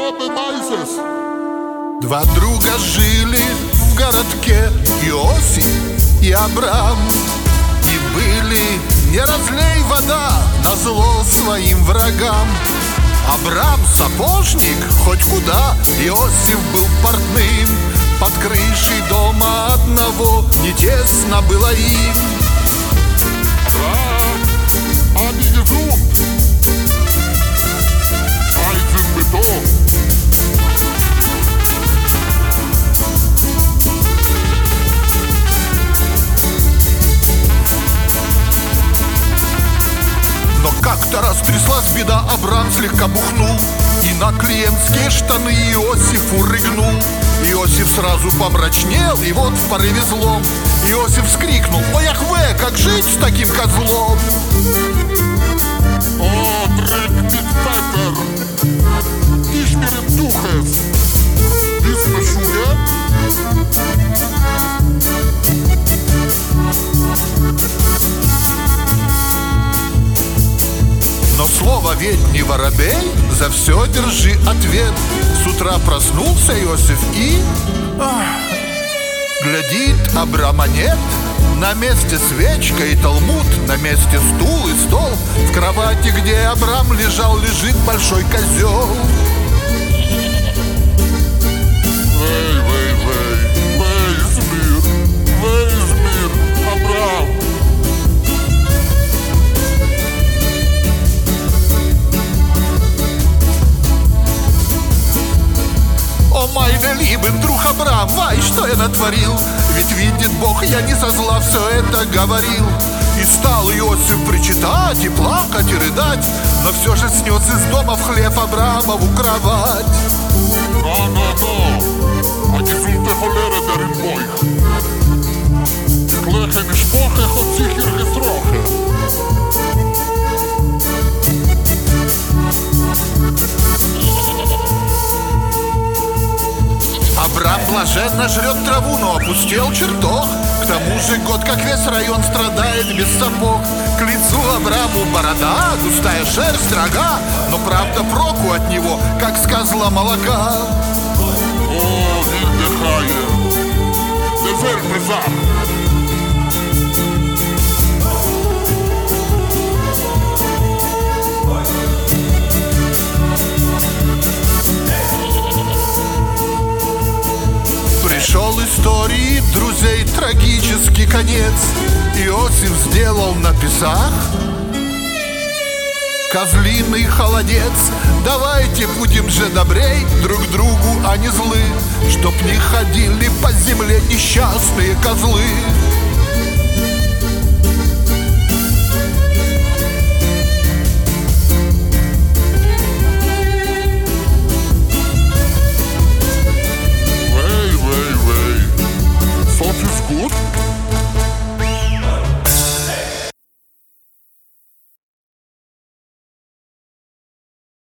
Два друга жили в городке, Иосиф и Авраам. И были не разлей вода назло своим врагам. Авраам сапожник хоть куда, Иосиф был портным. Под крышей дома одного не тесно было им. Но как-то раз тряслась беда, Авраам слегка бухнул и на клиентские штаны Иосифу рыгнул. Иосиф сразу помрачнел, и вот в порыве злом Иосиф вскрикнул: «О, Яхве, как жить с таким козлом?» «О, Дрек Петер, ich mir im Duches, bist du Schule?» Но слово ведь не воробей, за все держи ответ. С утра проснулся Иосиф и... глядит, Авраама нет. На месте свечка и талмуд, на месте стул и стол. В кровати, где Авраам лежал, лежит большой козел. Вейзмир, Авраам. О, майне либен, друг Авраам, вай, что я натворил? Ведь видит Бог, я не со зла все это говорил. И стал Иосиф причитать, и плакать, и рыдать, но все же снес из дома в хлеб Авраамову кровать. А gesundte Cholera der in Boich. Ich leche in Spoche, hat sicher gestroche. Авраам блаженно жрет траву, но опустел чертог. К тому же год, как весь район, страдает без сапог. К лицу Аврааму борода, густая шерсть, рога, но правда проку от него, как с козла молока. О, Вильдехайер, дезельбе зах. Пришел истории друзей трагический конец. Иосиф сделал на песах козлиный холодец. Давайте будем же добрей друг другу, а не злы, чтоб не ходили по земле несчастные козлы.